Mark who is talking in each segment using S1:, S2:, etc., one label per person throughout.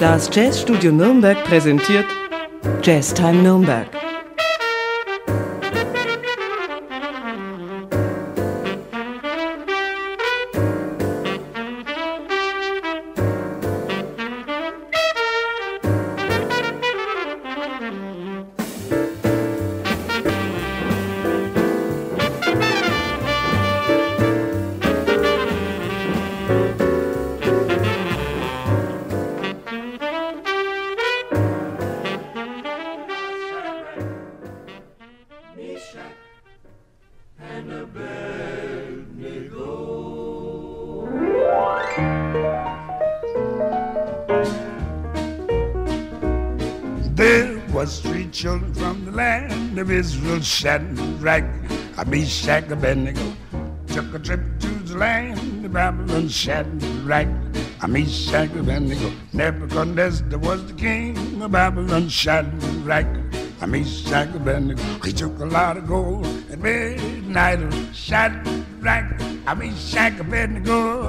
S1: Das Jazzstudio Nürnberg präsentiert Jazztime Nürnberg.
S2: There was 3 children from the land of Israel, Shadrach, Meshach, Abednego, took a trip to the land of Babylon. Shadrach, Meshach, Abednego, Nebuchadnezzar was the king of Babylon. Shadrach, Meshach, Abednego, he took a lot of gold and made an idol. Shadrach, Meshach, Abednego,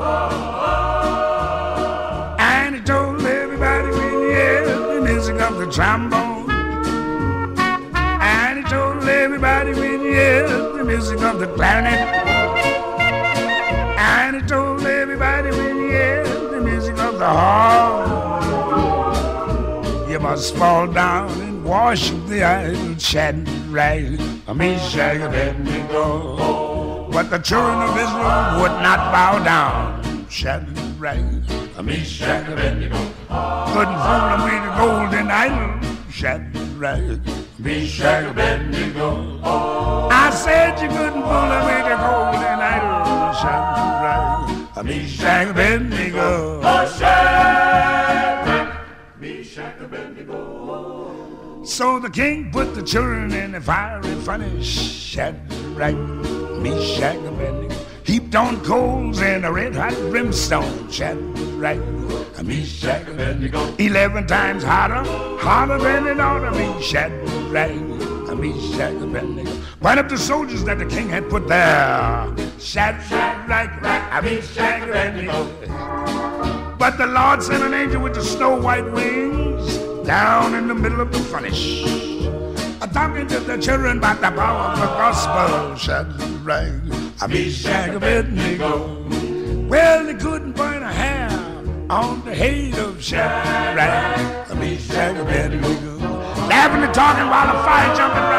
S2: and he told everybody when he heard the music of the trombone, and he told everybody when he heard the music of the clarinet, and he told everybody when he heard the music of the horn, you must fall down and worship the idol. Shadrach, Meshach, Abednego, but the children of Israel would not bow down. Shadrach, Meshach, Abednego, couldn't fool them with a golden idol. Shadrach, Meshach, Abednego, I said you couldn't fool them with a golden idol. Shadrach, Meshach, Abednego, Shadrach, Meshach, Abednego. So the king put the children in the fiery furnace. Shadrach, Meshach, Abednego, heaped on coals and a red-hot brimstone. Shadrach, Meshach, Abednego, 11 times hotter than it ought to be. Shadrach, Meshach, Abednego, went up the soldiers that the king had put there. Shadrach, Meshach, Abednego, but the Lord sent an angel with the snow-white wings down in the middle of the furnace, talking to the children about the power of the gospel. Shadrach, Meshach, Abednego, well, they couldn't burn a hair on the head of Shadrach, Meshach, Abednego, laughing and talking while the fire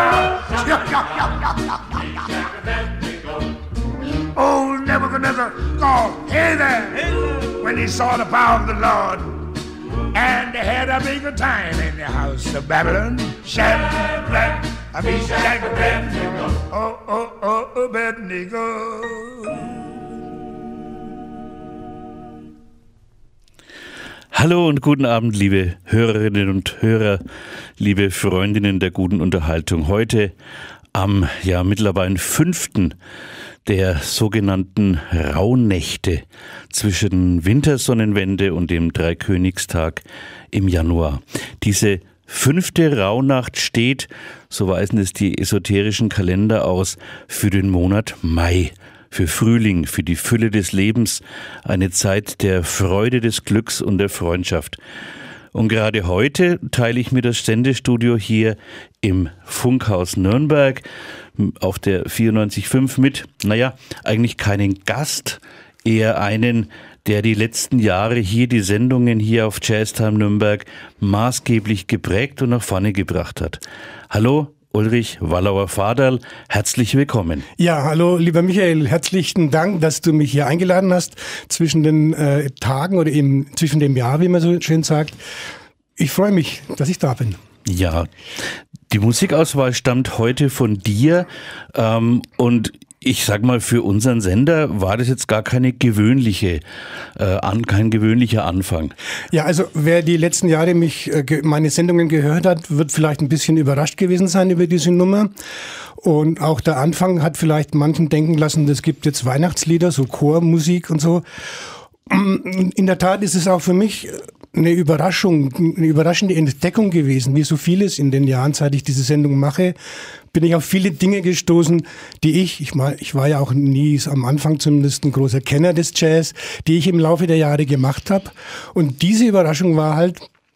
S2: jumping around. Oh, Nebuchadnezzar called, hey there, when he saw the power of the Lord. And they had a bigger time in the house of Babylon. Shadrach, Meshach, Abednego, Abednego.
S3: Hallo und guten Abend, liebe Hörerinnen und Hörer, liebe Freundinnen der guten Unterhaltung. Heute am mittlerweile 5. der sogenannten Rauhnächte zwischen Wintersonnenwende und dem Dreikönigstag im Januar. Diese 5. Rauhnacht steht, so weisen es die esoterischen Kalender aus, für den Monat Mai, für Frühling, für die Fülle des Lebens, eine Zeit der Freude, des Glücks und der Freundschaft. Und gerade heute teile ich mir das Sendestudio hier im Funkhaus Nürnberg auf der 94.5 mit, eigentlich keinen Gast, eher einen, der die letzten Jahre hier die Sendungen hier auf Jazztime Nürnberg maßgeblich geprägt und nach vorne gebracht hat. Hallo, Ulrich Wallauer-Vaderl, herzlich willkommen.
S4: Ja, hallo, lieber Michael, herzlichen Dank, dass du mich hier eingeladen hast zwischen den Tagen oder eben zwischen dem Jahr, wie man so schön sagt. Ich freue mich, dass ich da bin.
S3: Ja, die Musikauswahl stammt heute von dir und ich sag mal, für unseren Sender war das jetzt gar kein gewöhnlicher Anfang. Ja,
S4: also wer die letzten Jahre meine Sendungen gehört hat, wird vielleicht ein bisschen überrascht gewesen sein über diese Nummer. Und auch der Anfang hat vielleicht manchen denken lassen, es gibt jetzt Weihnachtslieder, so Chormusik und so. In der Tat ist es auch für mich eine überraschende Entdeckung gewesen, wie so vieles in den Jahren, seit ich diese Sendung mache, bin ich auf viele Dinge gestoßen, die ich war ja auch nie am Anfang zumindest ein großer Kenner des Jazz, die ich im Laufe der Jahre gemacht habe. Und diese Überraschung war halt,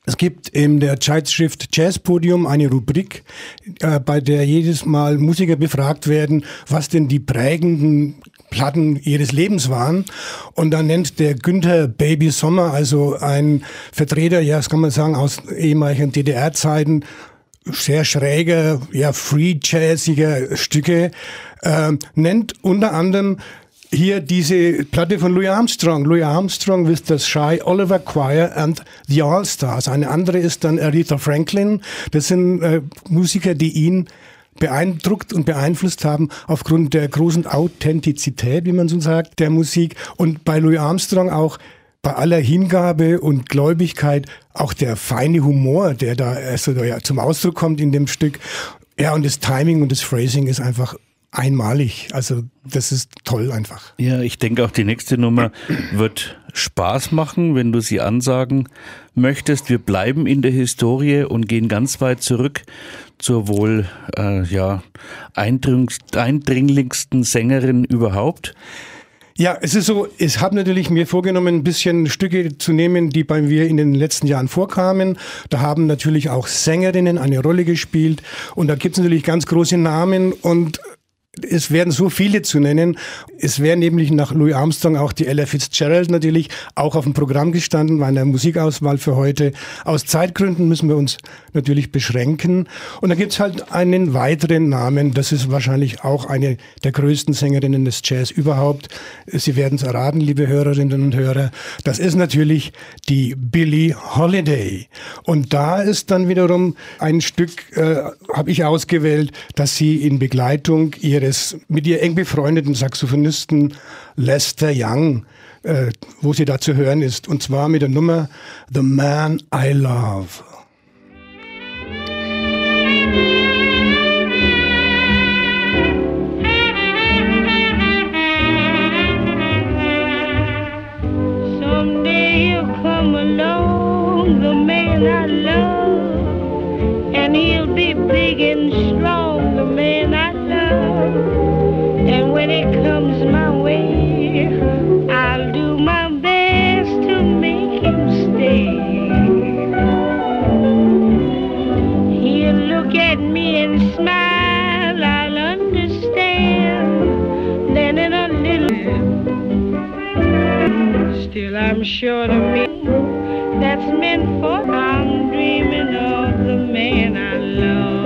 S4: Es gibt in der Zeitschrift Jazzpodium eine Rubrik, bei der jedes Mal Musiker befragt werden, was denn die prägenden Platten ihres Lebens waren. Und da nennt der Günther Baby Sommer, also ein Vertreter, ja, das kann man sagen, aus ehemaligen DDR-Zeiten, sehr schräger, ja, free-jazziger Stücke, nennt unter anderem hier diese Platte von Louis Armstrong with the Shy Oliver Choir and the All-Stars. Eine andere ist dann Aretha Franklin. Das sind Musiker, die ihn beeindruckt und beeinflusst haben aufgrund der großen Authentizität, wie man so sagt, der Musik. Und bei Louis Armstrong auch bei aller Hingabe und Gläubigkeit auch der feine Humor, der da also, ja, zum Ausdruck kommt in dem Stück. Ja, und das Timing und das Phrasing ist einfach einmalig. Also das ist toll einfach.
S3: Ja, ich denke auch die nächste Nummer wird Spaß machen, wenn du sie ansagen möchtest. Wir bleiben in der Historie und gehen ganz weit zurück zur wohl eindringlichsten Sängerin überhaupt.
S4: Ja, es ist so, ich habe natürlich mir vorgenommen, ein bisschen Stücke zu nehmen, die bei mir in den letzten Jahren vorkamen. Da haben natürlich auch Sängerinnen eine Rolle gespielt und da gibt es natürlich ganz große Namen und es werden so viele zu nennen. Es wäre nämlich nach Louis Armstrong auch die Ella Fitzgerald natürlich auch auf dem Programm gestanden, bei einer Musikauswahl für heute. Aus Zeitgründen müssen wir uns natürlich beschränken. Und da gibt es halt einen weiteren Namen. Das ist wahrscheinlich auch eine der größten Sängerinnen des Jazz überhaupt. Sie werden es erraten, liebe Hörerinnen und Hörer. Das ist natürlich die Billie Holiday. Und da ist dann wiederum ein Stück, habe ich ausgewählt, dass sie in Begleitung ihres mit ihr eng befreundeten Saxophonisten Lester Young, wo sie da zu hören ist, und zwar mit der Nummer The Man I Love.
S5: Someday he'll come along, the man I love, and he'll be big and strong, the man I love. And when it comes my way, I'll do my best to make him stay. He'll look at me and smile, I'll understand. Then in a little, still I'm sure of me, that's meant for. I'm dreaming of the man I love.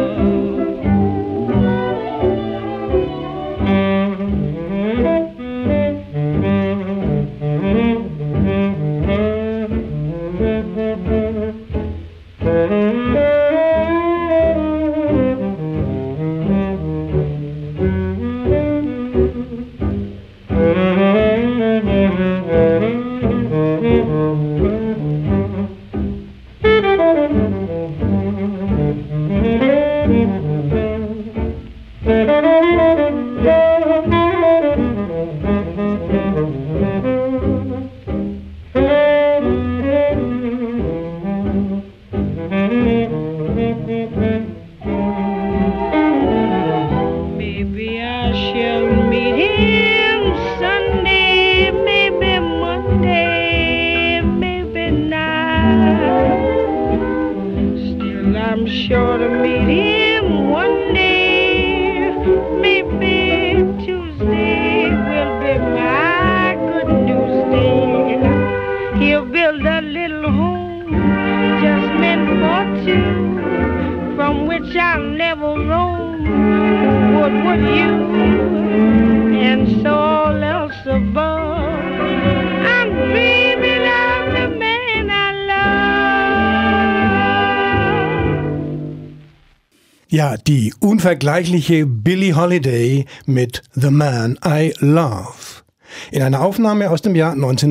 S4: Ja, die unvergleichliche Billie Holiday mit The Man I Love. In einer Aufnahme aus dem Jahr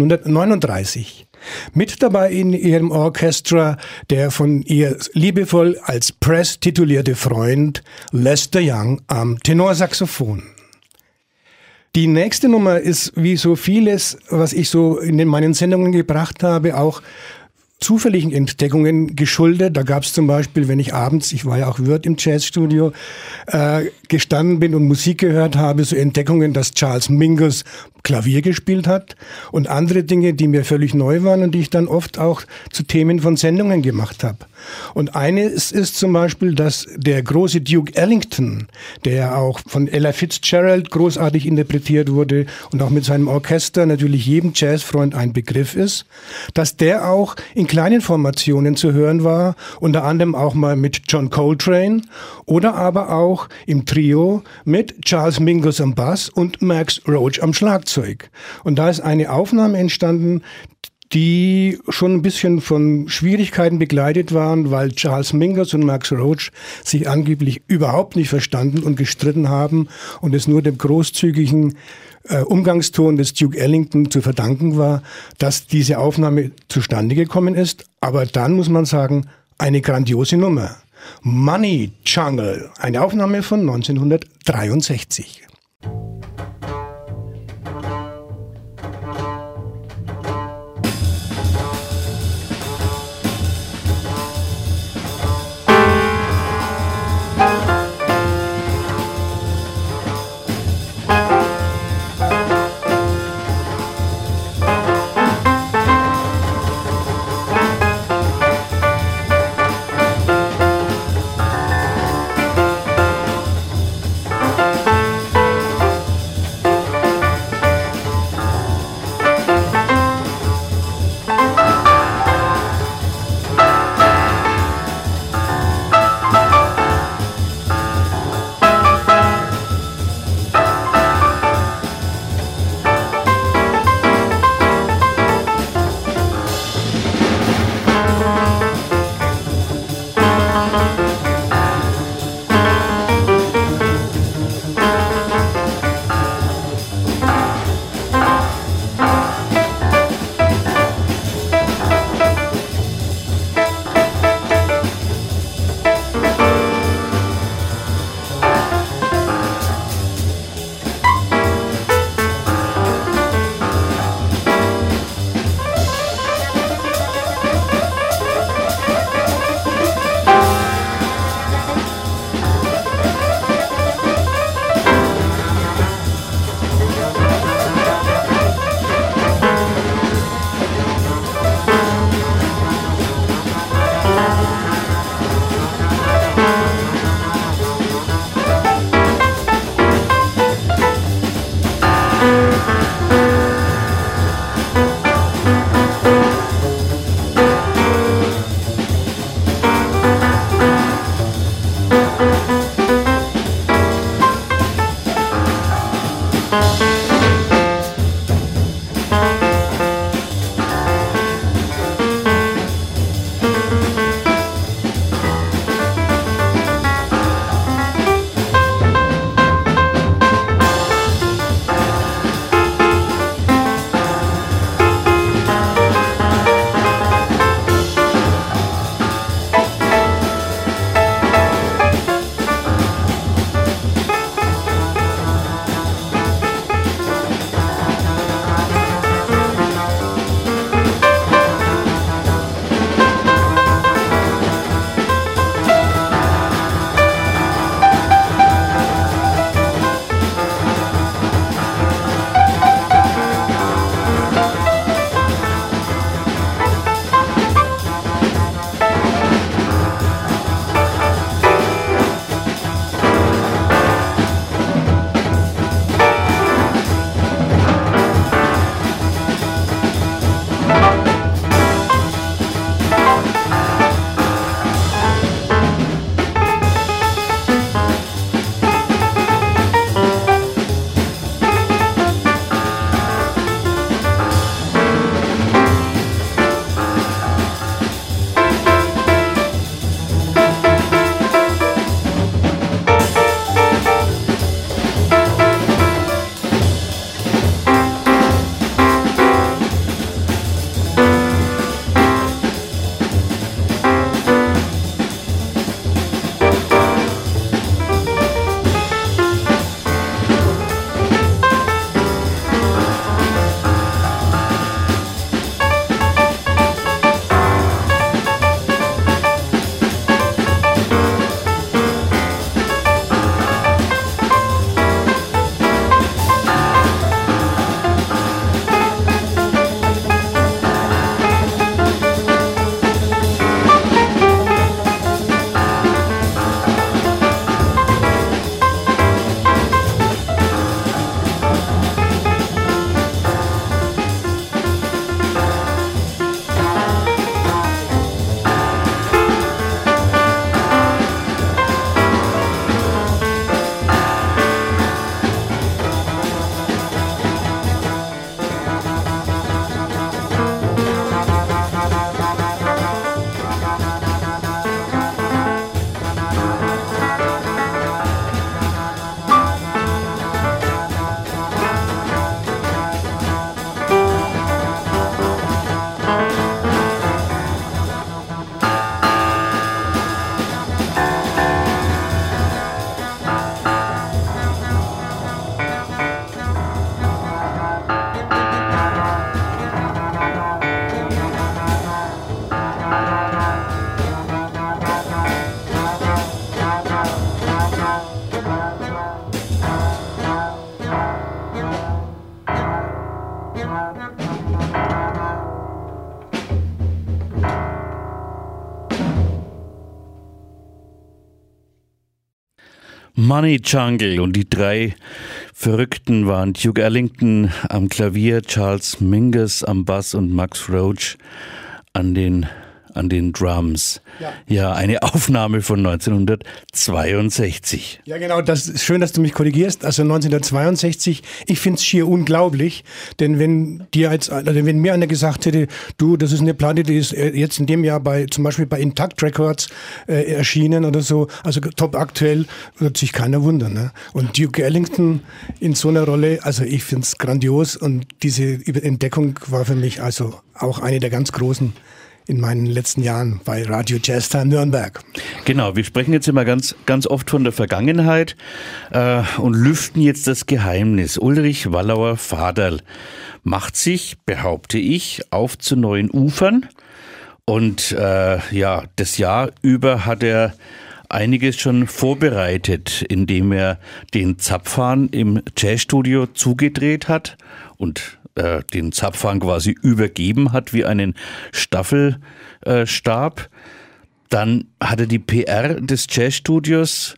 S4: 1939. Mit dabei in ihrem Orchestra der von ihr liebevoll als Press titulierte Freund Lester Young am Tenorsaxophon. Die nächste Nummer ist wie so vieles, was ich so in meinen Sendungen gebracht habe, auch zufälligen Entdeckungen geschuldet. Da gab es zum Beispiel, wenn ich abends, ich war ja auch Wirt im Jazzstudio, gestanden bin und Musik gehört habe, so Entdeckungen, dass Charles Mingus Klavier gespielt hat und andere Dinge, die mir völlig neu waren und die ich dann oft auch zu Themen von Sendungen gemacht habe. Und eines ist zum Beispiel, dass der große Duke Ellington, der auch von Ella Fitzgerald großartig interpretiert wurde und auch mit seinem Orchester natürlich jedem Jazzfreund ein Begriff ist, dass der auch in kleinen Formationen zu hören war, unter anderem auch mal mit John Coltrane oder aber auch im Trio mit Charles Mingus am Bass und Max Roach am Schlagzeug. Und da ist eine Aufnahme entstanden, die schon ein bisschen von Schwierigkeiten begleitet waren, weil Charles Mingus und Max Roach sich angeblich überhaupt nicht verstanden und gestritten haben und es nur dem großzügigen Umgangston des Duke Ellington zu verdanken war, dass diese Aufnahme zustande gekommen ist. Aber dann muss man sagen, eine grandiose Nummer. Money Jungle, eine Aufnahme von 1963.
S3: Money Jungle und die drei Verrückten waren Duke Ellington am Klavier, Charles Mingus am Bass und Max Roach an den Drums. Ja, eine Aufnahme von 1962.
S4: Ja, genau, das ist schön, dass du mich korrigierst. Also 1962, ich finde es schier unglaublich, denn wenn mir einer gesagt hätte, du, das ist eine Platte, die ist jetzt in dem Jahr zum Beispiel bei Intact Records erschienen oder so, also top aktuell, wird sich keiner wundern. Ne? Und Duke Ellington in so einer Rolle, also ich finde es grandios und diese Entdeckung war für mich also auch eine der ganz großen in meinen letzten Jahren bei Radio Jazztime Nürnberg.
S3: Genau, wir sprechen jetzt immer ganz oft von der Vergangenheit und lüften jetzt das Geheimnis. Ulrich Wallauer Vaderl macht sich, behaupte ich, auf zu neuen Ufern und das Jahr über hat er einiges schon vorbereitet, indem er den Zapfhahn im Jazzstudio zugedreht hat und den Zapfhahn quasi übergeben hat wie einen Staffelstab. Dann hat er die PR des Jazzstudios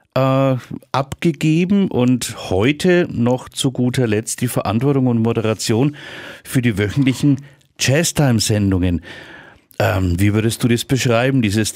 S3: abgegeben und heute noch zu guter Letzt die Verantwortung und Moderation für die wöchentlichen Jazztime-Sendungen. Wie würdest du das beschreiben, dieses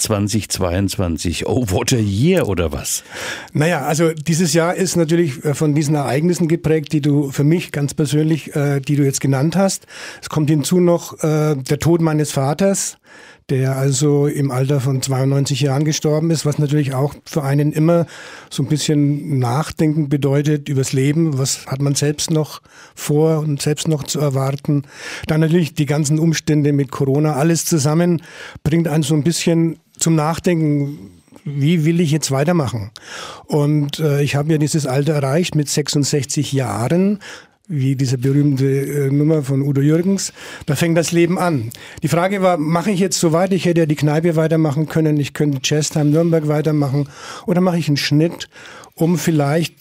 S3: 2022? Oh, what a year oder was?
S4: Naja, also dieses Jahr ist natürlich von diesen Ereignissen geprägt, die du für mich ganz persönlich, die du jetzt genannt hast. Es kommt hinzu noch der Tod meines Vaters, der also im Alter von 92 Jahren gestorben ist, was natürlich auch für einen immer so ein bisschen Nachdenken bedeutet übers Leben. Was hat man selbst noch vor und selbst noch zu erwarten? Dann natürlich die ganzen Umstände mit Corona, alles zusammen bringt einen so ein bisschen zum Nachdenken. Wie will ich jetzt weitermachen? Und ich habe ja dieses Alter erreicht mit 66 Jahren, wie diese berühmte Nummer von Udo Jürgens, da fängt das Leben an. Die Frage war, mache ich jetzt so weiter? Ich hätte ja die Kneipe weitermachen können, ich könnte Jazztime Nürnberg weitermachen oder mache ich einen Schnitt, um vielleicht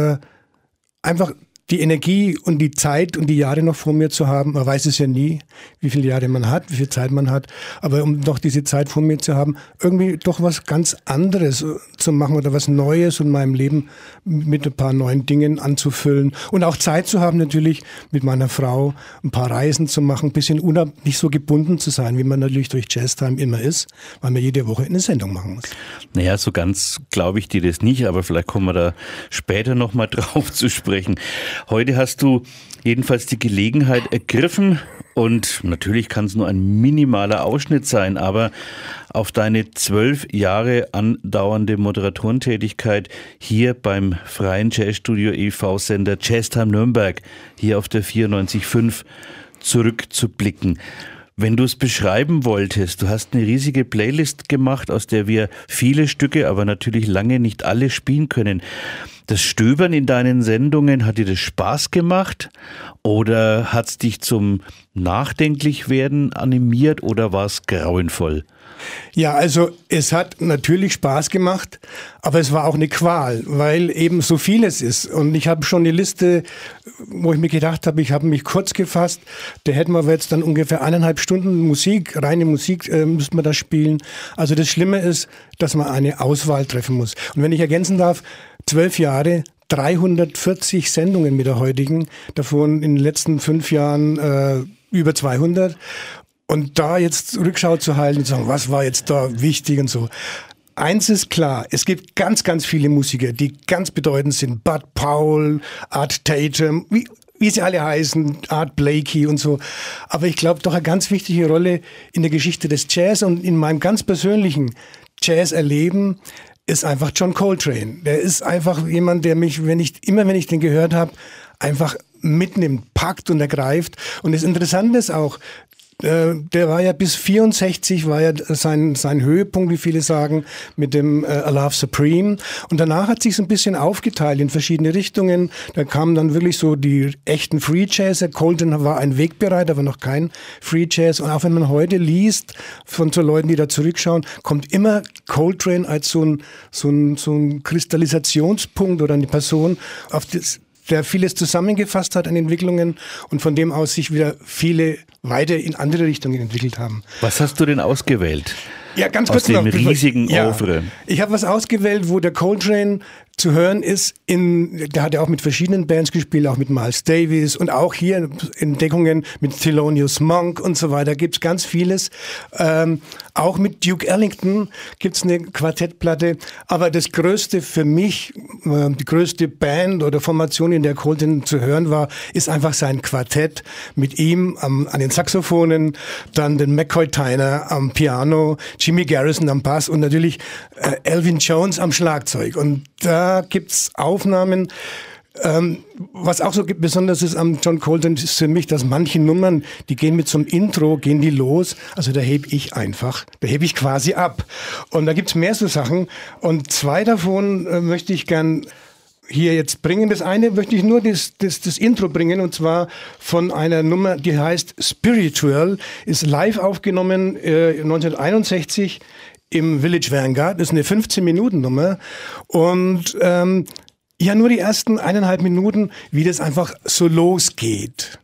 S4: einfach die Energie und die Zeit und die Jahre noch vor mir zu haben. Man weiß es ja nie, wie viele Jahre man hat, wie viel Zeit man hat. Aber um noch diese Zeit vor mir zu haben, irgendwie doch was ganz anderes zu machen oder was Neues in meinem Leben mit ein paar neuen Dingen anzufüllen. Und auch Zeit zu haben, natürlich mit meiner Frau ein paar Reisen zu machen, ein bisschen nicht so gebunden zu sein, wie man natürlich durch Jazztime immer ist, weil man jede Woche eine Sendung machen muss.
S3: Naja, so ganz glaube ich dir das nicht, aber vielleicht kommen wir da später nochmal drauf zu sprechen. Heute hast du jedenfalls die Gelegenheit ergriffen und natürlich kann es nur ein minimaler Ausschnitt sein, aber auf deine 12 Jahre andauernde Moderatorentätigkeit hier beim Freien Jazzstudio e.V. Sender Jazztime Nürnberg hier auf der 94.5 zurückzublicken. Wenn du es beschreiben wolltest, du hast eine riesige Playlist gemacht, aus der wir viele Stücke, aber natürlich lange nicht alle spielen können. Das Stöbern in deinen Sendungen, hat dir das Spaß gemacht oder hat es dich zum Nachdenklichwerden animiert oder war es grauenvoll?
S4: Ja, also es hat natürlich Spaß gemacht, aber es war auch eine Qual, weil eben so vieles ist. Und ich habe schon eine Liste, wo ich mir gedacht habe, ich habe mich kurz gefasst, da hätten wir jetzt dann ungefähr 1,5 Stunden Musik, reine Musik müssten wir da spielen. Also das Schlimme ist, dass man eine Auswahl treffen muss. Und wenn ich ergänzen darf, 12 Jahre, 340 Sendungen mit der heutigen, davon in den letzten 5 Jahren über 200. Und da jetzt Rückschau zu halten und zu sagen, was war jetzt da wichtig und so. Eins ist klar, es gibt ganz, ganz viele Musiker, die ganz bedeutend sind. Bud Powell, Art Tatum, wie sie alle heißen, Art Blakey und so. Aber ich glaube, doch eine ganz wichtige Rolle in der Geschichte des Jazz und in meinem ganz persönlichen Jazz-Erleben ist einfach John Coltrane. Der ist einfach jemand, der mich, wenn ich den gehört habe, einfach mitnimmt, packt und ergreift. Und das Interessante ist auch, der war ja bis 64 war ja sein Höhepunkt, wie viele sagen, mit dem A Love Supreme. Und danach hat sich so ein bisschen aufgeteilt in verschiedene Richtungen. Da kamen dann wirklich so die echten Free Jazzer. Coltrane war ein Wegbereiter, aber noch kein Free Jazz. Und auch wenn man heute liest von so Leuten, die da zurückschauen, kommt immer Coltrane als so ein Kristallisationspunkt oder eine Person, auf das der vieles zusammengefasst hat an Entwicklungen und von dem aus sich wieder viele weiter in andere Richtungen entwickelt haben.
S3: Was hast du denn ausgewählt?
S4: Ja, ganz kurz
S3: aus dem riesigen Oeuvre.
S4: Ich habe was ausgewählt, wo der Coltrane zu hören ist, der hat ja auch mit verschiedenen Bands gespielt, auch mit Miles Davis und auch hier Entdeckungen mit Thelonious Monk und so weiter, gibt's ganz vieles. Auch mit Duke Ellington gibt's eine Quartettplatte, aber das Größte für mich, die größte Band oder Formation, in der Coltrane zu hören war, ist einfach sein Quartett mit ihm an den Saxophonen, dann den McCoy Tyner am Piano, Jimmy Garrison am Bass und natürlich Elvin Jones am Schlagzeug. Und da gibt's Aufnahmen. Was auch so besonders ist am John Coltrane ist für mich, dass manche Nummern, die gehen mit so einem Intro, gehen die los. Also da hebe ich quasi ab. Und da gibt's mehr so Sachen. Und zwei davon möchte ich gern hier jetzt bringen. Das eine möchte ich nur das Intro bringen, und zwar von einer Nummer, die heißt Spiritual, ist live aufgenommen 1961 im Village Vanguard. Das ist eine 15-Minuten-Nummer und ja, nur die ersten 1,5 Minuten, wie das einfach so losgeht.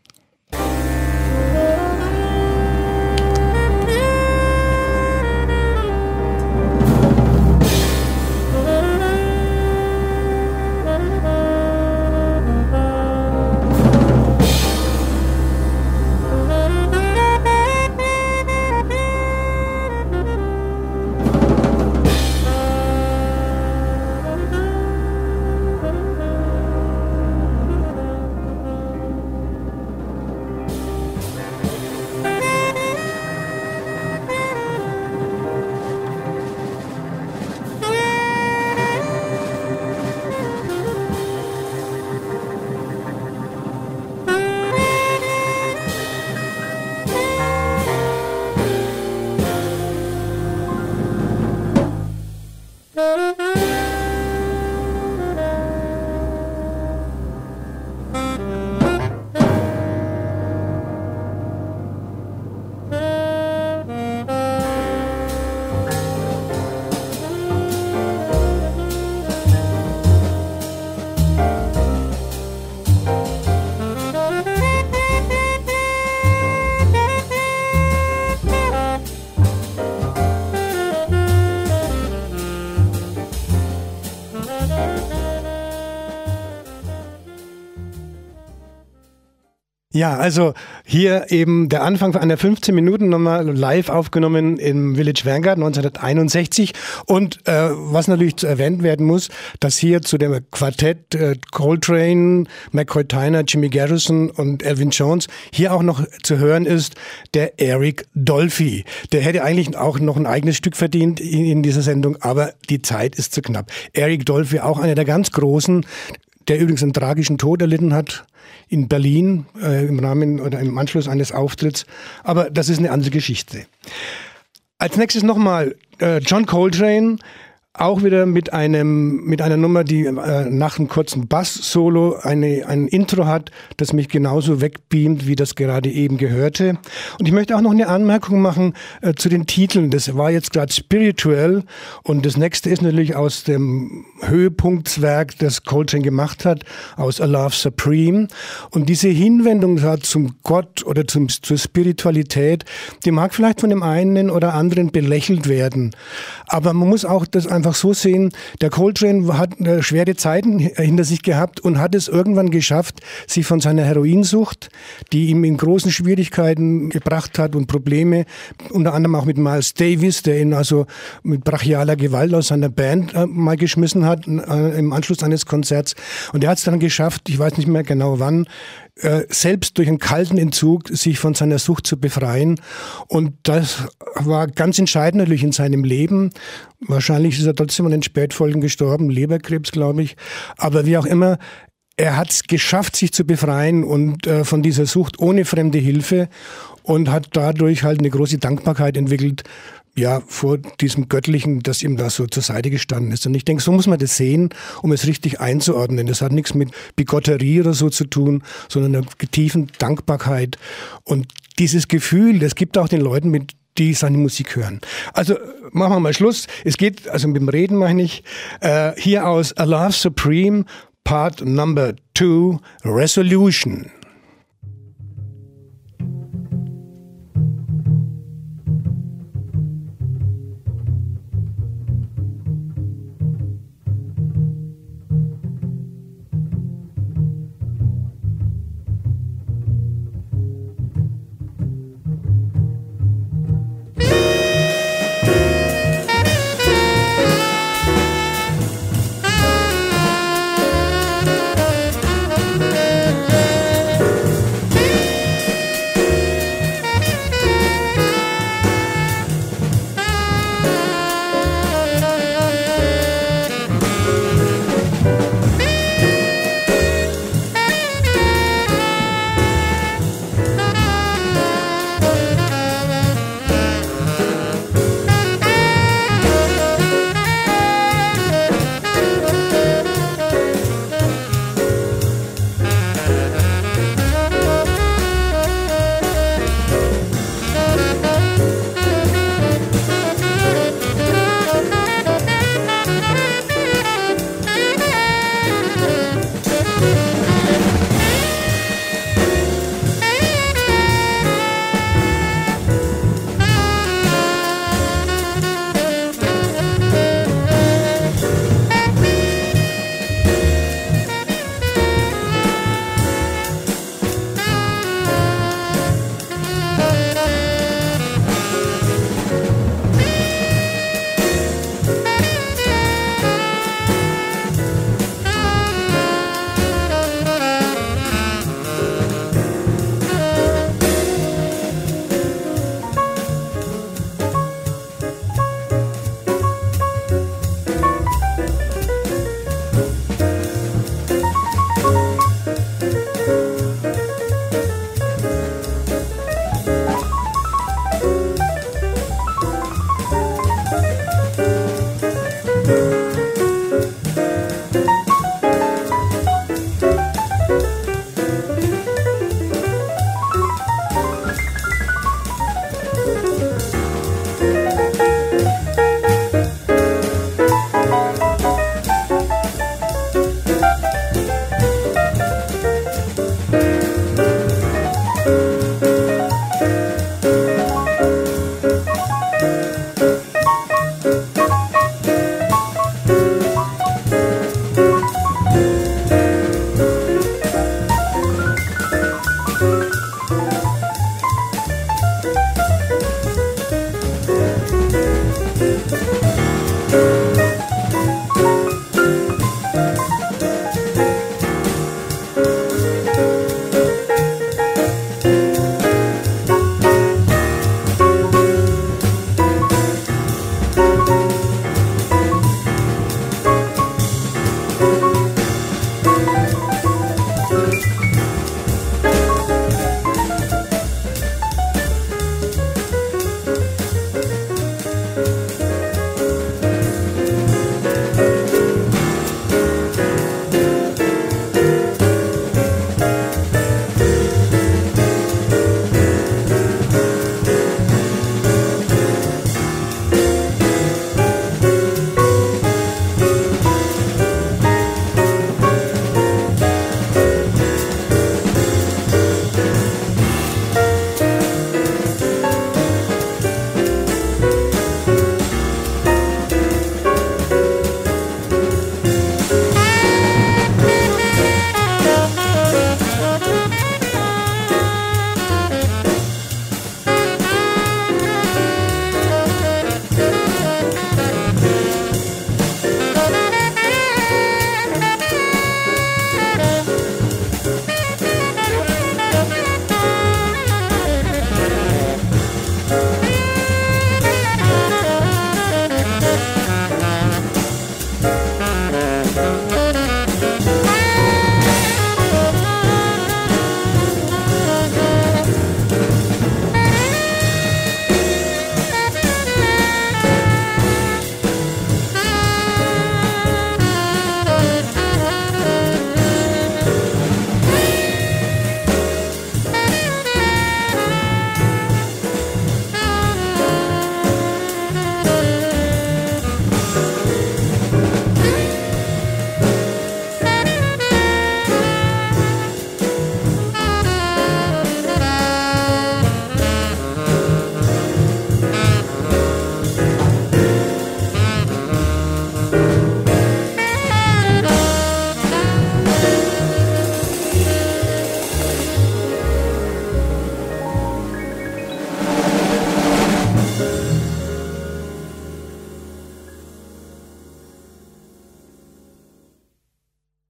S4: Ja, also hier eben der Anfang einer 15-Minuten-Nummer live aufgenommen im Village Vanguard 1961 und was natürlich zu erwähnt werden muss, dass hier zu dem Quartett Coltrane, McCoy Tyner, Jimmy Garrison und Elvin Jones hier auch noch zu hören ist der Eric Dolphy. Der hätte eigentlich auch noch ein eigenes Stück verdient in dieser Sendung, aber die Zeit ist zu knapp. Eric Dolphy, auch einer der ganz Großen, der übrigens einen tragischen Tod erlitten hat in Berlin im Rahmen oder im Anschluss eines Auftritts. Aber das ist eine andere Geschichte. Als nächstes nochmal John Coltrane, auch wieder mit einer Nummer, die nach einem kurzen Bass-Solo ein Intro hat, das mich genauso wegbeamt, wie das gerade eben gehörte. Und ich möchte auch noch eine Anmerkung machen zu den Titeln. Das war jetzt gerade Spiritual und das nächste ist natürlich aus dem Höhepunktswerk, das Coltrane gemacht hat, aus A Love Supreme. Und diese Hinwendung zum Gott oder zur Spiritualität, die mag vielleicht von dem einen oder anderen belächelt werden. Aber man muss auch das einfach so sehen, der Coltrane hat schwere Zeiten hinter sich gehabt und hat es irgendwann geschafft, sich von seiner Heroinsucht, die ihm in großen Schwierigkeiten gebracht hat und Probleme, unter anderem auch mit Miles Davis, der ihn also mit brachialer Gewalt aus seiner Band mal geschmissen hat im Anschluss eines Konzerts. Und er hat es dann geschafft, ich weiß nicht mehr genau wann, selbst durch einen kalten Entzug sich von seiner Sucht zu befreien. Und das war ganz entscheidend natürlich in seinem Leben. Wahrscheinlich ist er trotzdem an den Spätfolgen gestorben, Leberkrebs, glaube ich. Aber wie auch immer, er hat es geschafft, sich zu befreien und von dieser Sucht ohne fremde Hilfe und hat dadurch halt eine große Dankbarkeit entwickelt, ja, vor diesem Göttlichen, das ihm da so zur Seite gestanden ist. Und ich denke, so muss man das sehen, um es richtig einzuordnen. Das hat nichts mit Bigotterie oder so zu tun, sondern einer tiefen Dankbarkeit. Und dieses Gefühl, das gibt auch den Leuten, mit die seine Musik hören. Also machen wir mal Schluss. Es geht, also mit dem Reden meine ich, hier aus A Love Supreme, Part Number 2, Resolution.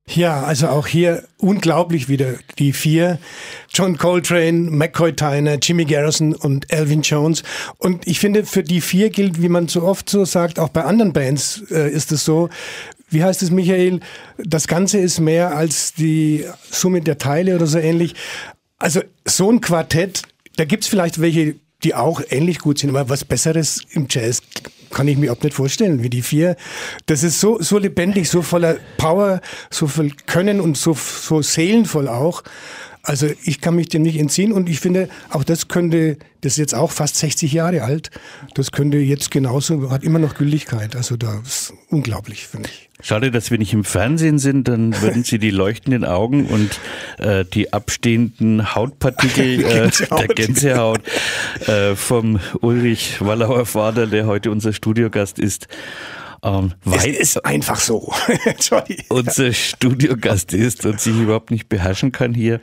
S4: Ja, also auch hier unglaublich wieder die 4. John Coltrane, McCoy Tyner, Jimmy Garrison und Elvin Jones. Und ich finde, für die 4 gilt, wie man so oft so sagt, auch bei anderen Bands ist es so, wie heißt es, Michael? Das Ganze ist mehr als die Summe der Teile oder so ähnlich. Also so ein Quartett, da gibt's vielleicht welche, die auch ähnlich gut sind, aber was Besseres im Jazz kann ich mir überhaupt nicht vorstellen, wie die 4. Das ist so lebendig, so voller Power, so viel Können und so seelenvoll auch. Also ich kann mich dem nicht entziehen und ich finde, auch das ist jetzt auch fast 60 Jahre alt, das könnte jetzt genauso, hat immer noch Gültigkeit. Also das ist unglaublich, finde ich.
S3: Schade, dass wir nicht im Fernsehen sind, dann würden Sie die leuchtenden Augen und die abstehenden Hautpartikel der Gänsehaut vom Ulrich Wallauer Vater, der heute unser Studiogast ist,
S4: es ist einfach so.
S3: unser Studiogast ist und sich überhaupt nicht beherrschen kann hier,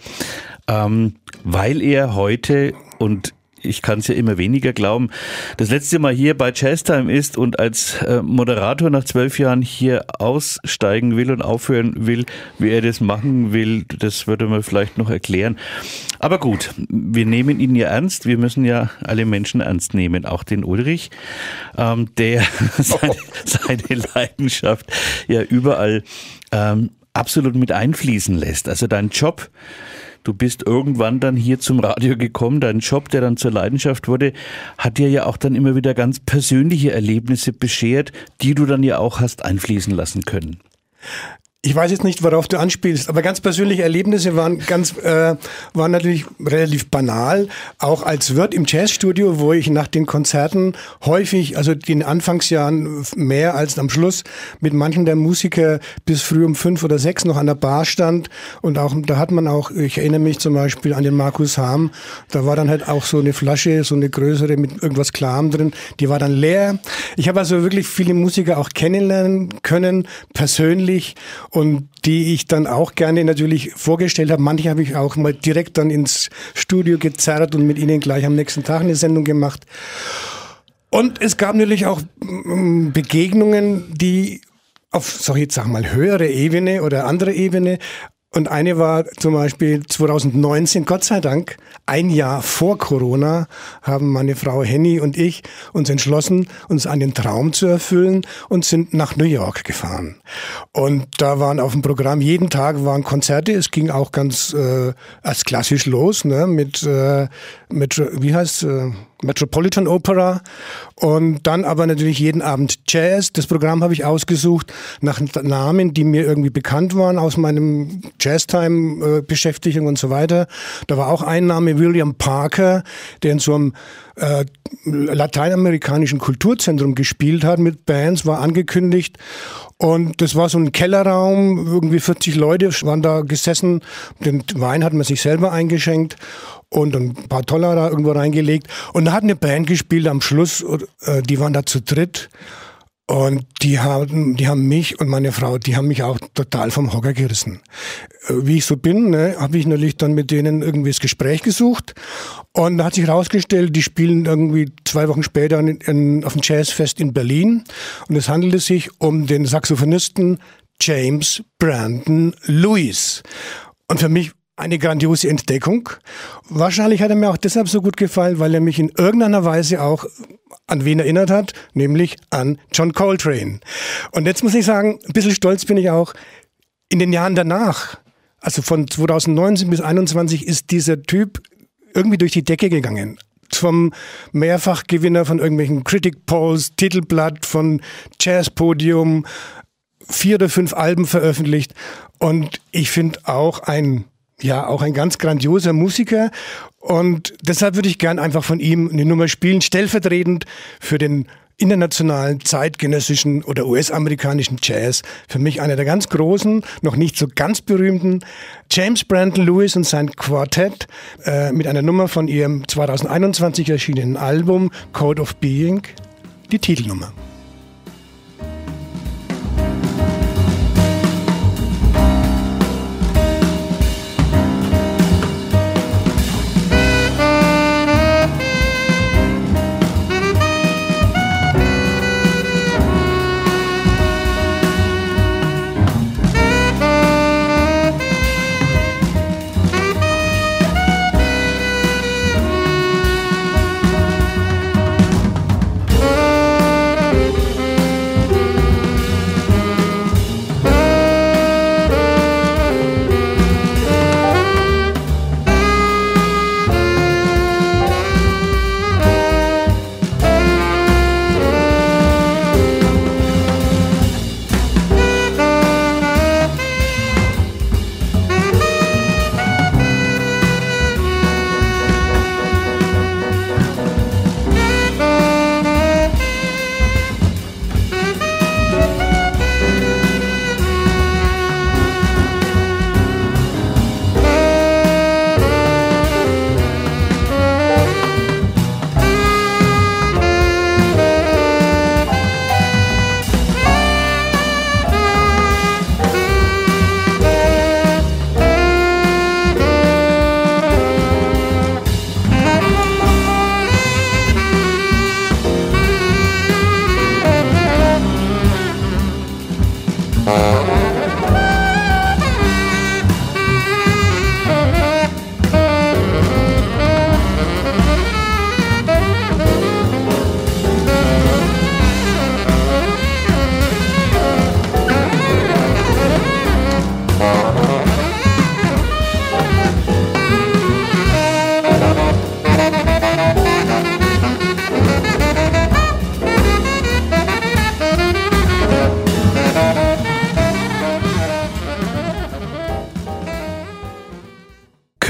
S3: weil er heute, und ich kann es ja immer weniger glauben, das letzte Mal hier bei Jazztime ist und als Moderator nach 12 Jahren hier aussteigen will und aufhören will, wie er das machen will, das würde man vielleicht noch erklären. Aber gut, wir nehmen ihn ja ernst, wir müssen ja alle Menschen ernst nehmen, auch den Ulrich, der seine Leidenschaft ja überall absolut mit einfließen lässt. Also dein Job, du bist irgendwann dann hier zum Radio gekommen, dein Job, der dann zur Leidenschaft wurde, hat dir ja auch dann immer wieder ganz persönliche Erlebnisse beschert, die du dann ja auch hast einfließen lassen können.
S4: Ich weiß jetzt nicht, worauf du anspielst, aber ganz persönliche Erlebnisse waren natürlich relativ banal. Auch als Wirt im Jazzstudio, wo ich nach den Konzerten häufig, also in den Anfangsjahren mehr als am Schluss, mit manchen der Musiker bis früh um 5 oder 6 noch an der Bar stand. Und auch da hat man auch, ich erinnere mich zum Beispiel an den Markus Harm, da war dann halt auch so eine Flasche, so eine größere mit irgendwas Klarem drin, die war dann leer. Ich habe also wirklich viele Musiker auch kennenlernen können, persönlich, und die ich dann auch gerne natürlich vorgestellt habe. Manche habe ich auch mal direkt dann ins Studio gezerrt und mit ihnen gleich am nächsten Tag eine Sendung gemacht. Und es gab natürlich auch Begegnungen, die auf, sag ich jetzt mal, höhere Ebene oder andere Ebene. Und eine war zum Beispiel 2019, Gott sei Dank, ein Jahr vor Corona, haben meine Frau Henny und ich uns entschlossen, uns einen Traum zu erfüllen und sind nach New York gefahren. Und da waren auf dem Programm, jeden Tag waren Konzerte. Es ging auch ganz als klassisch los, ne, mit Metropolitan Opera und dann aber natürlich jeden Abend Jazz. Das Programm habe ich ausgesucht nach Namen, die mir irgendwie bekannt waren aus meinem Jazztime-Beschäftigung und so weiter. Da war auch ein Name, William Parker, der in so einem lateinamerikanischen Kulturzentrum gespielt hat mit Bands, war angekündigt. Und das war so ein Kellerraum, irgendwie 40 Leute waren da gesessen. Den Wein hat man sich selber eingeschenkt und ein paar Dollar da irgendwo reingelegt. Und da hat eine Band gespielt am Schluss, die waren da zu dritt. Und die haben mich und meine Frau, die haben mich auch total vom Hocker gerissen. Wie ich so bin, ne, habe ich natürlich dann mit denen irgendwie das Gespräch gesucht. Und da hat sich herausgestellt, die spielen irgendwie 2 Wochen später auf dem Jazzfest in Berlin. Und es handelte sich um den Saxophonisten James Brandon Lewis. Und für mich eine grandiose Entdeckung. Wahrscheinlich hat er mir auch deshalb so gut gefallen, weil er mich in irgendeiner Weise auch an wen erinnert hat, nämlich an John Coltrane. Und jetzt muss ich sagen, ein bisschen stolz bin ich auch, in den Jahren danach, also von 2019 bis 2021, ist dieser Typ irgendwie durch die Decke gegangen. Vom Mehrfachgewinner von irgendwelchen Critic Polls, Titelblatt, von Jazzpodium, 4 oder 5 Alben veröffentlicht. Und ich finde auch ein ganz grandioser Musiker, und deshalb würde ich gern einfach von ihm eine Nummer spielen, stellvertretend für den internationalen, zeitgenössischen oder US-amerikanischen Jazz. Für mich einer der ganz großen, noch nicht so ganz berühmten, James Brandon Lewis und sein Quartett mit einer Nummer von ihrem 2021 erschienenen Album Code of Being, die Titelnummer.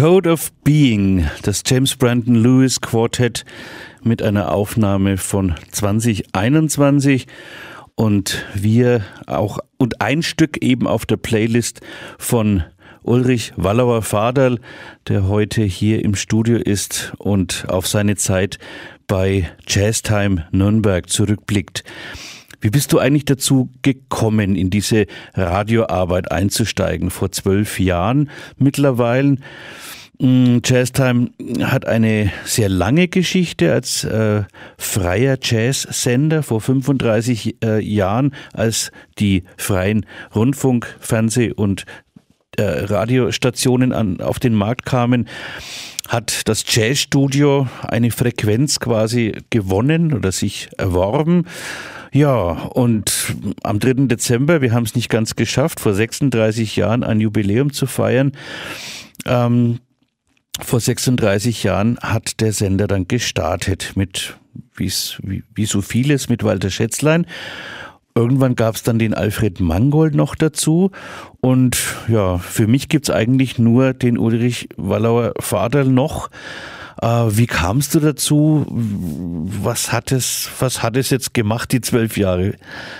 S3: Code of Being, das James Brandon Lewis Quartett mit einer Aufnahme von 2021 und ein Stück eben auf der Playlist von Ulrich Wallauer-Vaderl, der heute hier im Studio ist und auf seine Zeit bei Jazztime Nürnberg zurückblickt. Wie bist du eigentlich dazu gekommen, in diese Radioarbeit einzusteigen? Vor 12 Jahren mittlerweile. Jazztime hat eine sehr lange Geschichte als freier Jazzsender. Vor 35 Jahren, als die freien Rundfunk-, Fernseh- und Radiostationen auf den Markt kamen, hat das Jazzstudio eine Frequenz quasi gewonnen oder sich erworben. Ja, und am 3. Dezember, wir haben es nicht ganz geschafft, vor 36 Jahren ein Jubiläum zu feiern. Vor 36 Jahren hat der Sender dann gestartet mit, wie so vieles, mit Walter Schätzlein. Irgendwann gab es dann den Alfred Mangold noch dazu und ja, für mich gibt's eigentlich nur den Ulrich Wallauer-Vaderl noch. Wie kamst du dazu? Was hat es jetzt gemacht, die 12 Jahre?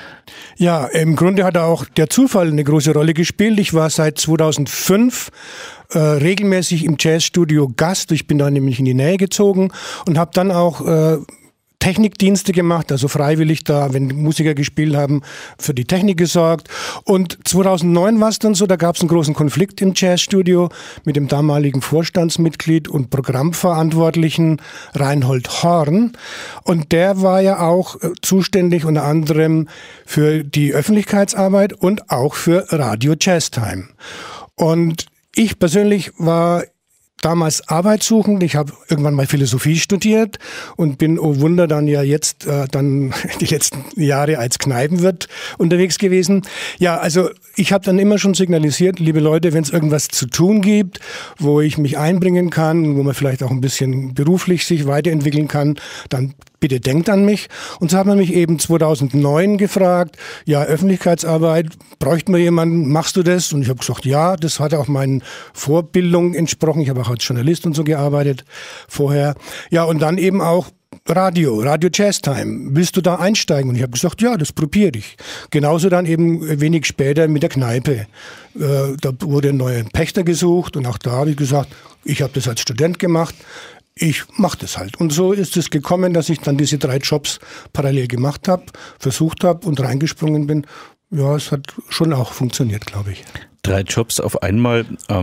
S4: Ja, im Grunde hat auch der Zufall eine große Rolle gespielt. Ich war seit 2005 regelmäßig im Jazzstudio Gast. Ich bin da nämlich in die Nähe gezogen und habe dann auch Technikdienste gemacht, also freiwillig da, wenn Musiker gespielt haben, für die Technik gesorgt. Und 2009 war es dann so, da gab es einen großen Konflikt im Jazzstudio mit dem damaligen Vorstandsmitglied und Programmverantwortlichen Reinhold Horn. Und der war ja auch zuständig unter anderem für die Öffentlichkeitsarbeit und auch für Radio Jazztime. Und ich persönlich war damals arbeitssuchend. Ich habe irgendwann mal Philosophie studiert und bin, oh Wunder, dann ja jetzt dann die letzten Jahre als Kneipenwirt unterwegs gewesen. Ja, also ich habe dann immer schon signalisiert, liebe Leute, wenn es irgendwas zu tun gibt, wo ich mich einbringen kann, wo man vielleicht auch ein bisschen beruflich sich weiterentwickeln kann, dann bitte denkt an mich. Und so hat man mich eben 2009 gefragt, ja, Öffentlichkeitsarbeit, bräuchten wir jemanden, machst du das? Und ich habe gesagt, ja, das hat auch meinen Vorbildungen entsprochen. Ich habe auch als Journalist und so gearbeitet vorher. Ja, und dann eben auch Radio Jazztime. Willst du da einsteigen? Und ich habe gesagt, ja, das probiere ich. Genauso dann eben wenig später mit der Kneipe. Da wurde ein neuer Pächter gesucht und auch da habe ich gesagt, ich habe das als Student gemacht. Ich mache das halt. Und so ist es gekommen, dass ich dann diese 3 Jobs parallel gemacht habe, versucht habe und reingesprungen bin. Ja, es hat schon auch funktioniert, glaube ich.
S3: 3 Jobs auf einmal.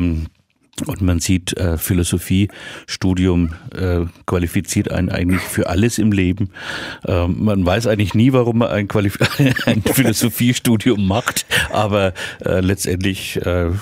S3: Und man sieht, Philosophiestudium qualifiziert einen eigentlich für alles im Leben. Man weiß eigentlich nie, warum man ein Philosophiestudium macht, aber letztendlich,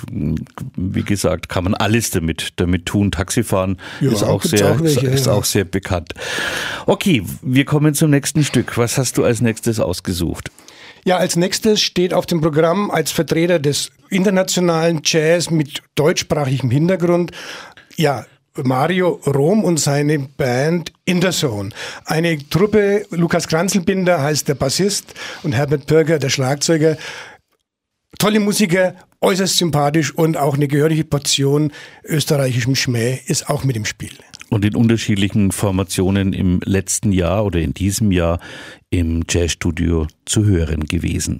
S3: wie gesagt, kann man alles damit tun. Taxifahren ist auch sehr bekannt. Okay, wir kommen zum nächsten Stück. Was hast du als nächstes ausgesucht?
S4: Ja, als nächstes steht auf dem Programm als Vertreter des internationalen Jazz mit deutschsprachigem Hintergrund, ja, Mario Rom und seine Band In the Zone. Eine Truppe, Lukas Kranzelbinder heißt der Bassist und Herbert Pirker der Schlagzeuger. Tolle Musiker, äußerst sympathisch und auch eine gehörige Portion österreichischem Schmäh ist auch mit im Spiel.
S3: Und in unterschiedlichen Formationen im letzten Jahr oder in diesem Jahr im Jazzstudio zu hören gewesen.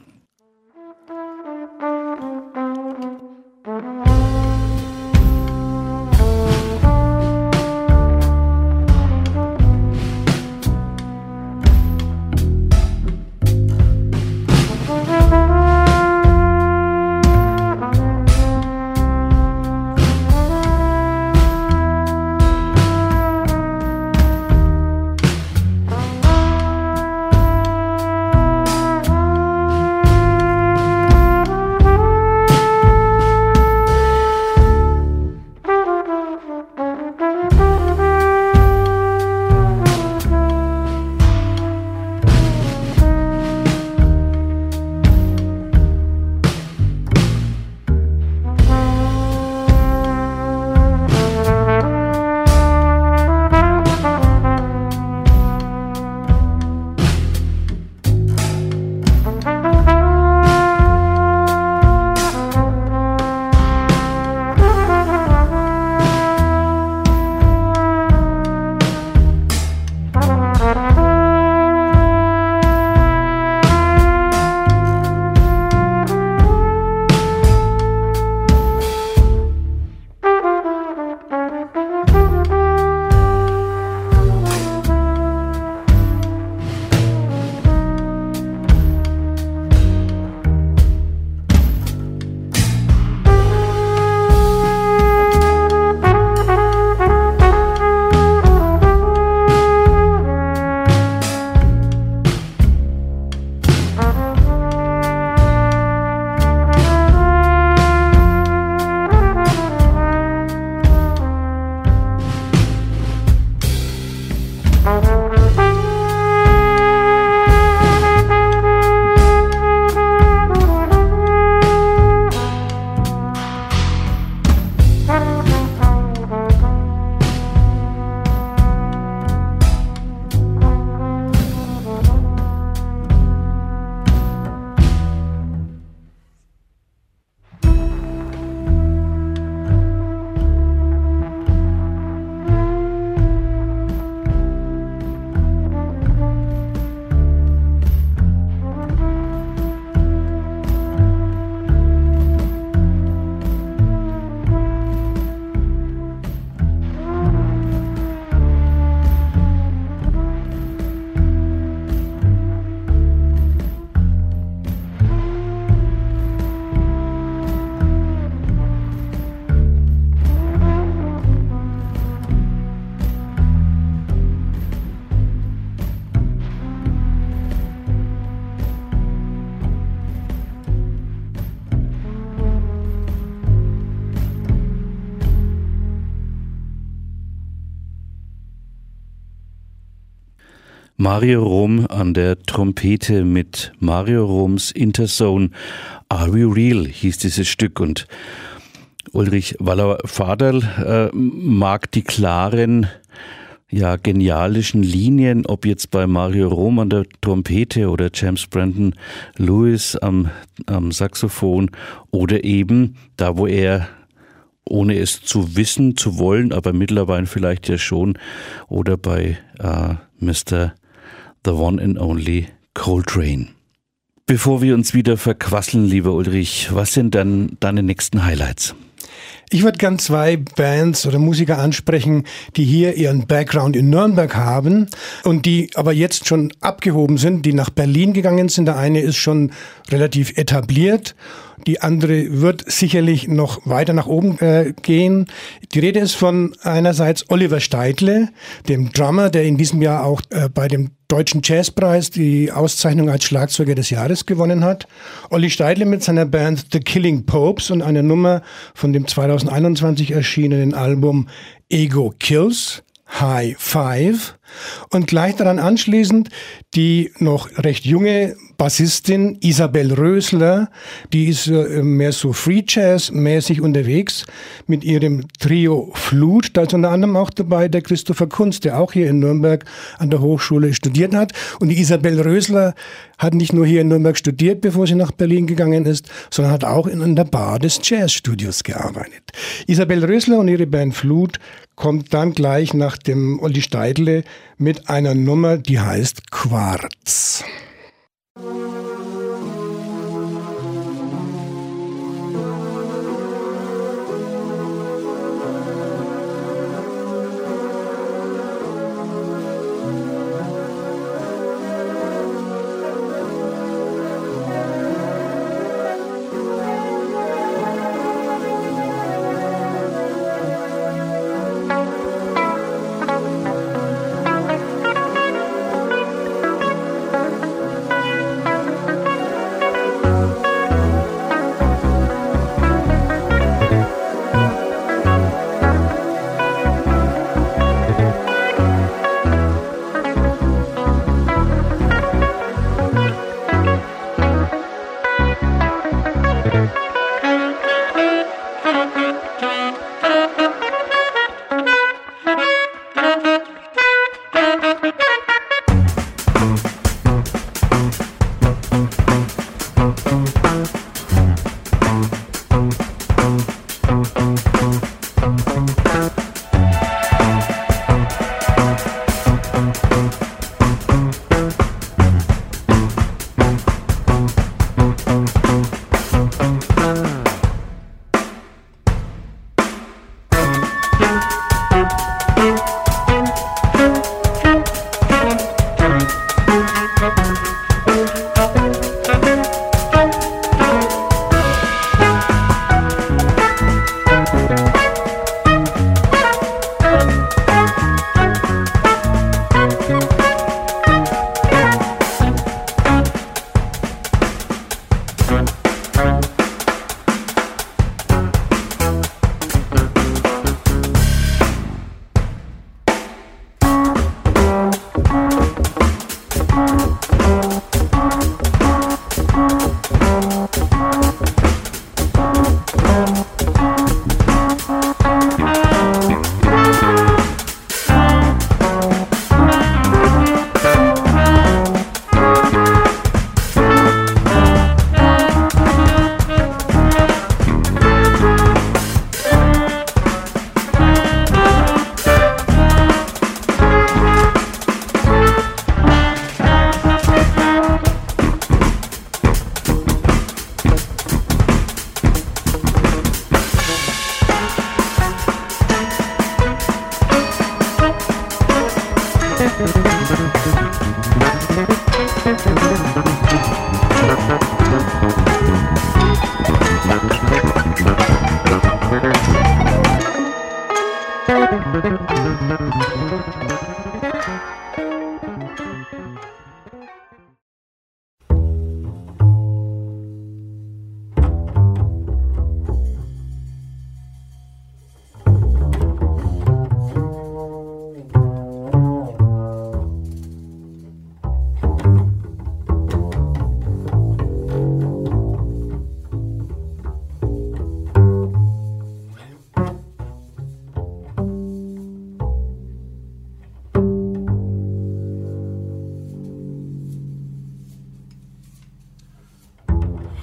S3: Mario Rom an der Trompete mit Mario Roms Interzone. Are We Real hieß dieses Stück, und Ulrich Waller-Vaderl mag die klaren, ja, genialischen Linien, ob jetzt bei Mario Rom an der Trompete oder James Brandon Lewis am Saxophon oder eben da, wo er, ohne es zu wissen, zu wollen, aber mittlerweile vielleicht ja schon, oder bei Mr. The One and Only Coltrane. Bevor wir uns wieder verquasseln, lieber Ulrich, was sind dann deine nächsten Highlights?
S4: Ich würde gern 2 Bands oder Musiker ansprechen, die hier ihren Background in Nürnberg haben und die aber jetzt schon abgehoben sind, die nach Berlin gegangen sind. Der eine ist schon relativ etabliert, die andere wird sicherlich noch weiter nach oben gehen. Die Rede ist von einerseits Oliver Steidle, dem Drummer, der in diesem Jahr auch bei dem Deutschen Jazzpreis die Auszeichnung als Schlagzeuger des Jahres gewonnen hat. Olli Steidle mit seiner Band The Killing Popes und einer Nummer von dem 2021 erschienenen Album Ego Kills, High Five. Und gleich daran anschließend die noch recht junge Bassistin Isabel Rösler, die ist mehr so Free Jazz mäßig unterwegs mit ihrem Trio Flut. Da ist unter anderem auch dabei der Christopher Kunz, der auch hier in Nürnberg an der Hochschule studiert hat. Und die Isabel Rösler hat nicht nur hier in Nürnberg studiert, bevor sie nach Berlin gegangen ist, sondern hat auch in der Bar des Jazzstudios gearbeitet. Isabel Rösler und ihre Band Flut kommt dann gleich nach dem Olli Steidle mit einer Nummer, die heißt Quarz.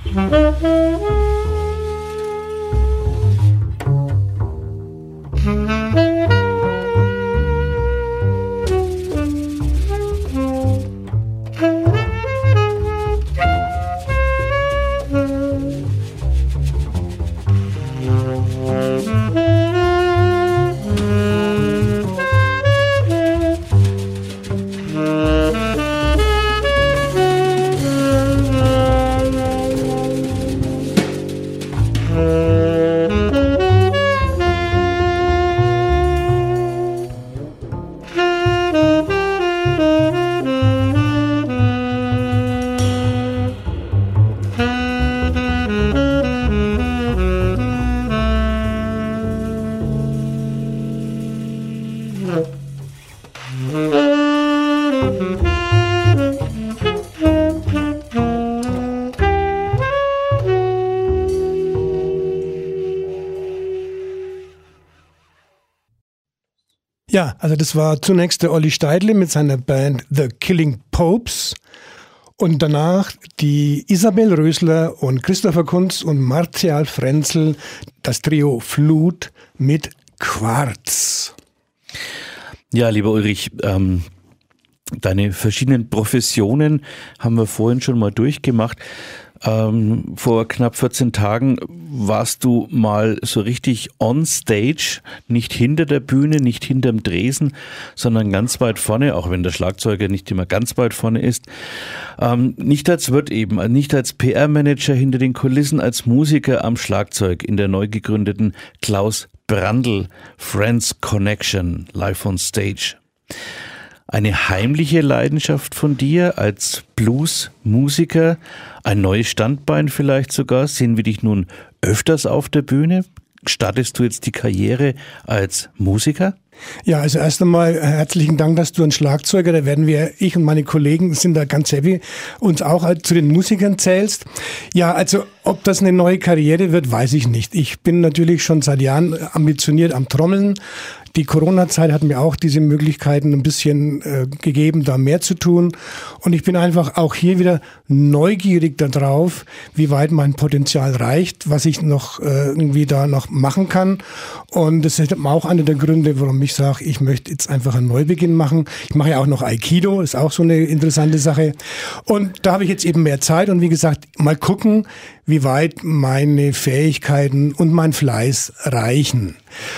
S4: Ja, also das war zunächst der Olli Steidle mit seiner Band The Killing Popes und danach die Isabel Rösler und Christopher Kunz und Martial Frenzel, das Trio Flut mit Quarz.
S3: Ja, lieber Ulrich, deine verschiedenen Professionen haben wir vorhin schon mal durchgemacht. Vor knapp 14 Tagen warst du mal so richtig on stage, nicht hinter der Bühne, nicht hinterm Dresen, sondern ganz weit vorne, auch wenn der Schlagzeuger nicht immer ganz weit vorne ist. Nicht als Wirt eben, nicht als PR-Manager hinter den Kulissen, als Musiker am Schlagzeug in der neu gegründeten Klaus Brandl Friends Connection live on stage. Eine heimliche Leidenschaft von dir als Blues-Musiker, ein neues Standbein vielleicht sogar, sehen wir dich nun öfters auf der Bühne? Startest du jetzt die Karriere als Musiker?
S4: Ja, also erst einmal herzlichen Dank, dass du ein Schlagzeuger, da werden wir, ich und meine Kollegen sind da ganz happy, uns auch zu den Musikern zählst. Ja, also ob das eine neue Karriere wird, weiß ich nicht. Ich bin natürlich schon seit Jahren ambitioniert am Trommeln. Die Corona-Zeit hat mir auch diese Möglichkeiten ein bisschen gegeben, da mehr zu tun. Und ich bin einfach auch hier wieder neugierig darauf, wie weit mein Potenzial reicht, was ich noch irgendwie da noch machen kann. Und das ist auch einer der Gründe, warum ich sage, ich möchte jetzt einfach einen Neubeginn machen. Ich mache ja auch noch Aikido, ist auch so eine interessante Sache. Und da habe ich jetzt eben mehr Zeit und wie gesagt, mal gucken, wie weit meine Fähigkeiten und mein Fleiß reichen.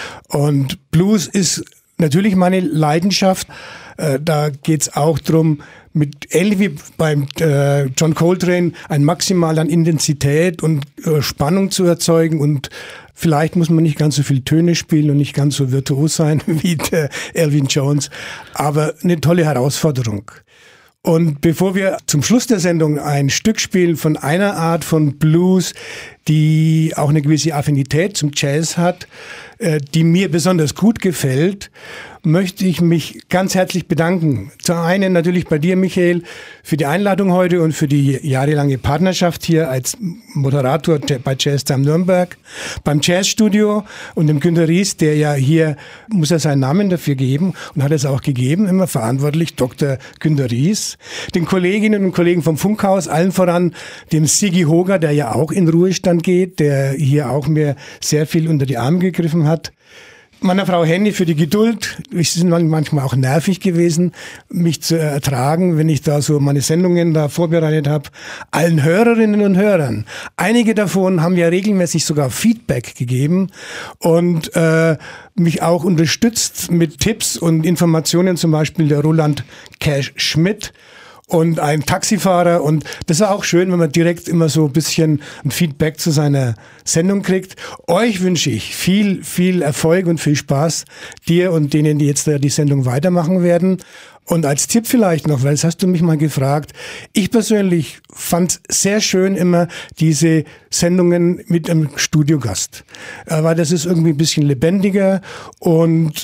S4: Und Blues ist natürlich meine Leidenschaft. Da geht's auch drum, ähnlich wie beim John Coltrane, ein Maximal an Intensität und Spannung zu erzeugen. Und vielleicht muss man nicht ganz so viel Töne spielen und nicht ganz so virtuos sein wie der Elvin Jones. Aber eine tolle Herausforderung. Und bevor wir zum Schluss der Sendung ein Stück spielen von einer Art von Blues, die auch eine gewisse Affinität zum Jazz hat, die mir besonders gut gefällt, möchte ich mich ganz herzlich bedanken. Zum einen natürlich bei dir, Michael, für die Einladung heute und für die jahrelange Partnerschaft hier als Moderator bei Jazztime Nürnberg, beim Jazzstudio und dem Günter Ries, der ja hier, muss er seinen Namen dafür geben und hat es auch gegeben, immer verantwortlich, Dr. Günter Ries, den Kolleginnen und Kollegen vom Funkhaus, allen voran dem Sigi Hoger, der ja auch in Ruhestand geht, der hier auch mir sehr viel unter die Arme gegriffen hat. Meiner Frau Henny für die Geduld. Es ist manchmal auch nervig gewesen, mich zu ertragen, wenn ich da so meine Sendungen da vorbereitet habe. Allen Hörerinnen und Hörern. Einige davon haben ja regelmäßig sogar Feedback gegeben und mich auch unterstützt mit Tipps und Informationen, zum Beispiel der Roland Cash Schmidt und ein Taxifahrer. Und das ist auch schön, wenn man direkt immer so ein bisschen ein Feedback zu seiner Sendung kriegt. Euch wünsche ich viel, viel Erfolg und viel Spaß, dir und denen, die jetzt die Sendung weitermachen werden. Und als Tipp vielleicht noch, weil das hast du mich mal gefragt, ich persönlich fand sehr schön immer diese Sendungen mit einem Studiogast, weil das ist irgendwie ein bisschen lebendiger und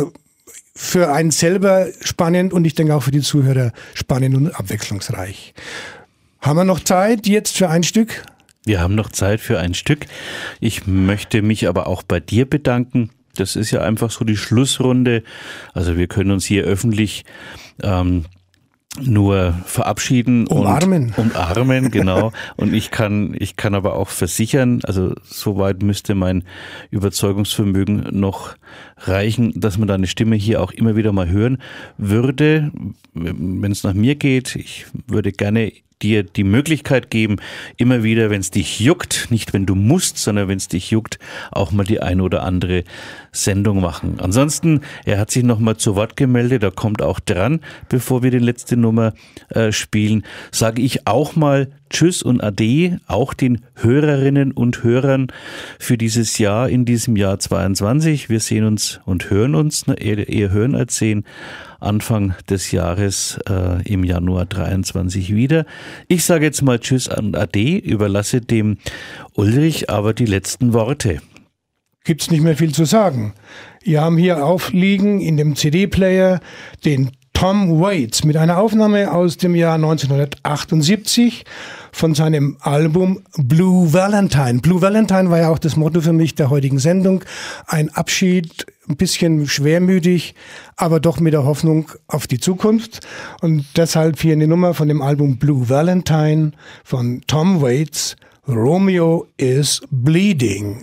S4: für einen selber spannend und ich denke auch für die Zuhörer spannend und abwechslungsreich. Haben wir noch Zeit jetzt für ein Stück?
S3: Wir haben noch Zeit für ein Stück. Ich möchte mich aber auch bei dir bedanken. Das ist ja einfach so die Schlussrunde. Also wir können uns hier öffentlich nur verabschieden
S4: umarmen.
S3: Und umarmen, genau. Und ich kann aber auch versichern, also soweit müsste mein Überzeugungsvermögen noch reichen, dass man deine Stimme hier auch immer wieder mal hören würde, wenn es nach mir geht. Ich würde gerne dir die Möglichkeit geben, immer wieder, wenn es dich juckt, nicht wenn du musst, sondern wenn es dich juckt, auch mal die eine oder andere Sendung machen. Ansonsten, er hat sich nochmal zu Wort gemeldet, er kommt auch dran, bevor wir die letzte Nummer spielen, sage ich auch mal Tschüss und Ade, auch den Hörerinnen und Hörern für dieses Jahr, in diesem Jahr 22. Wir sehen uns und hören uns, eher hören als sehen, Anfang des Jahres im Januar 23 wieder. Ich sage jetzt mal Tschüss und Ade, überlasse dem Ulrich aber die letzten Worte.
S4: Gibt's nicht mehr viel zu sagen. Wir haben hier aufliegen in dem CD-Player den Tom Waits mit einer Aufnahme aus dem Jahr 1978 von seinem Album Blue Valentine. Blue Valentine war ja auch das Motto für mich der heutigen Sendung. Ein Abschied, ein bisschen schwermütig, aber doch mit der Hoffnung auf die Zukunft. Und deshalb hier eine Nummer von dem Album Blue Valentine von Tom Waits, Romeo is Bleeding.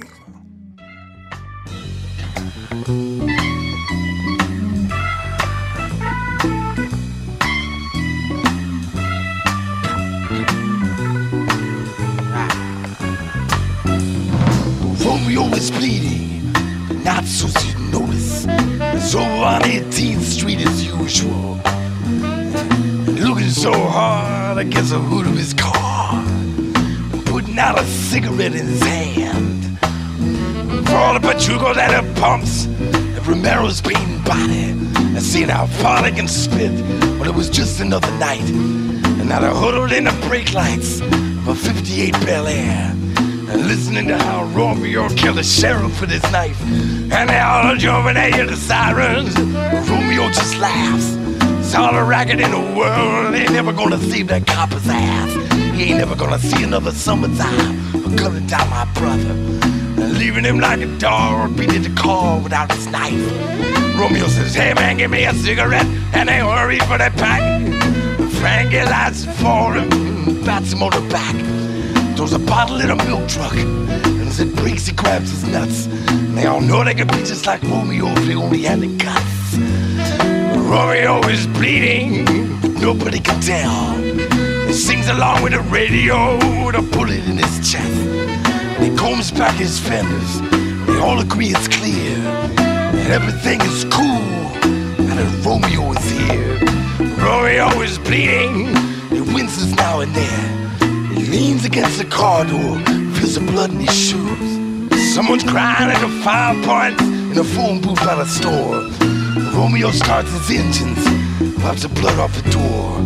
S2: Romeo is bleeding, not so you notice. So on 18th Street as usual, looking so hard against the hood of his car, putting out a cigarette in his hand. For all the pachucos at the pumps, and Romero's beating body, and seeing how far they can spit. Well, it was just another night, and now they're huddled in the brake lights of a 58 Bel Air. And listening to how Romeo killed the sheriff with his knife. And they all jumping at the sirens. Romeo just laughs. It's all the racket in the world. They ain't never gonna save that copper's ass. He ain't never gonna see another summertime for cutting down my brother. And leaving him like a dog beating the car without his knife. Romeo says, hey man, give me a cigarette. And they hurry for that pack. Frankie lights it for him, bats him on the back. Throws a bottle in a milk truck, and as it breaks, he grabs his nuts. And they all know they can be just like Romeo if they only had the guts. Romeo is bleeding, nobody can tell. He sings along with the radio with a bullet in his chest. And he combs back his fenders. They all agree it's clear that everything is cool, and that Romeo is here. Romeo is bleeding, he winces now and then. He leans against the car door, feels the blood in his shoes. Someone's crying at the 5 points in a phone booth by the store. Romeo starts his engines, wipes the blood off the door.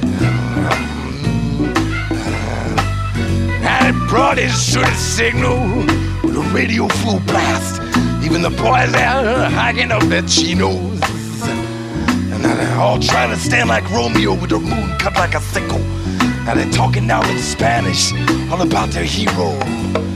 S2: And it brought his shooting signal with a radio full blast. Even the boys there hiking up their chinos. And now they're all trying to stand like Romeo with their moon cut like a sickle. Now they're talking now in Spanish, all about their hero.